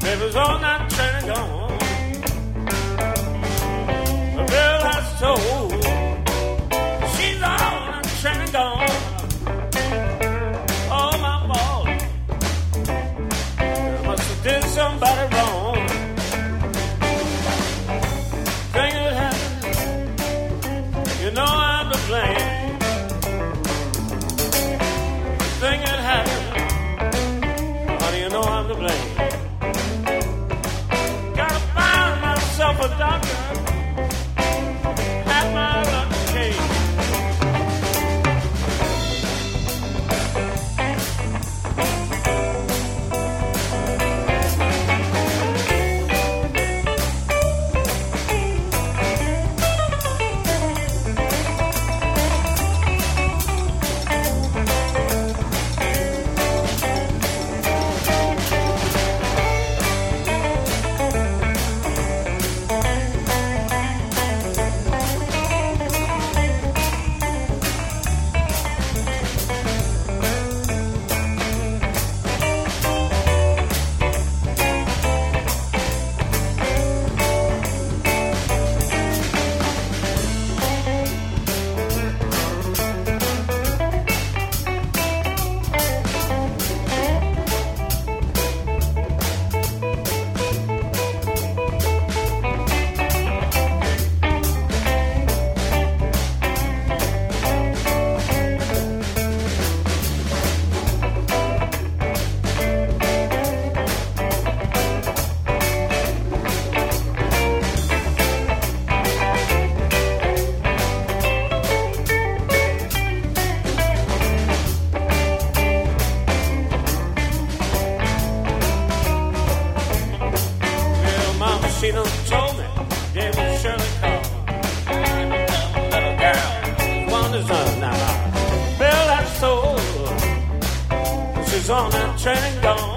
Baby's on that train and gone. The bill has told. She's on that train and gone. Oh, my boy, I must have did somebody wrong. Thing that happened, you know I'm to blame. Thing that happened, honey, you know I'm to blame. A doctor had my luck changed. She done told me, gave me Shirley call. Little girl, wonders on now. Bill has told, she's on that train and gone.